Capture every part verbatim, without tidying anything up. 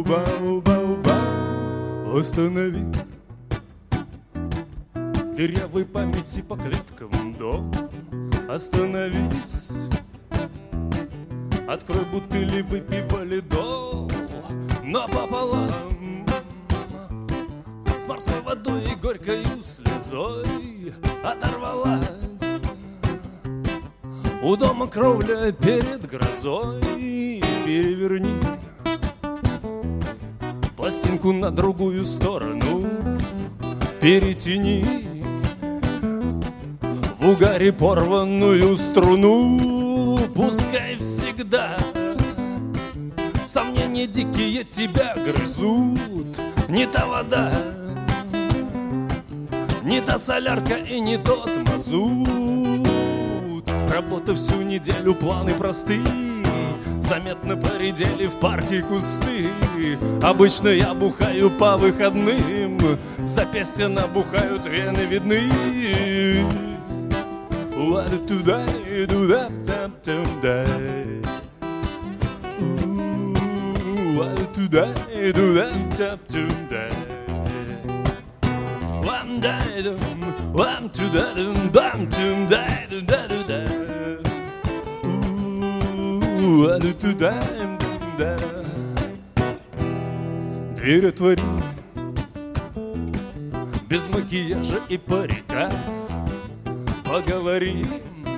Бау-бау-бау-бау, останови дырявой памяти по клеткам дом. Остановись, открой бутыли, выпивали до, но пополам с морской водой и горькою слезой оторвалась. У дома кровля перед грозой. Переверни пластинку на другую сторону, перетяни в угаре порванную струну. Пускай всегда сомнения дикие тебя грызут. Не та вода, не та солярка и не тот мазут. Работа всю неделю, планы простые, заметно поредели в парке кусты. Обычно я бухаю по выходным, запястья набухают, вены видны. What do I do that time day? What do I do that time day? One day, one to that, one to that, that, that. Дверь отвори, без макияжа и парика поговорим,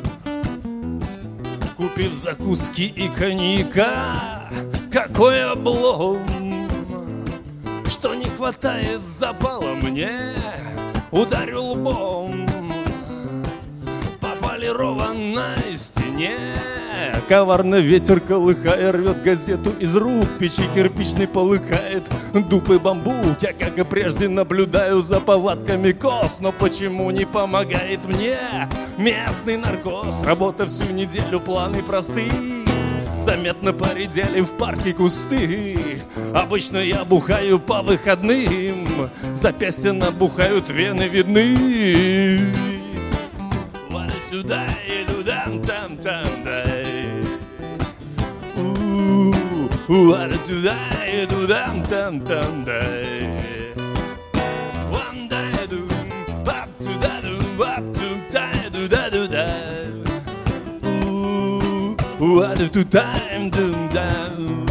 купив закуски и коньяка. Какой облом, что не хватает запала мне. Ударю лбом по полированной стене. Коварно ветер, колыхая, рвет газету из рук. Печи кирпичный полыхает, дуб и бамбук. Я, как и прежде, наблюдаю за повадками коз. Но почему не помогает мне местный наркоз? Работа всю неделю, планы простые, заметно поредели в парке кусты. Обычно я бухаю по выходным, запястья набухают, вены видны. What do I do там там там дай? What do I do там там там дай? One day do up to that up to time do that do that. What do time do that?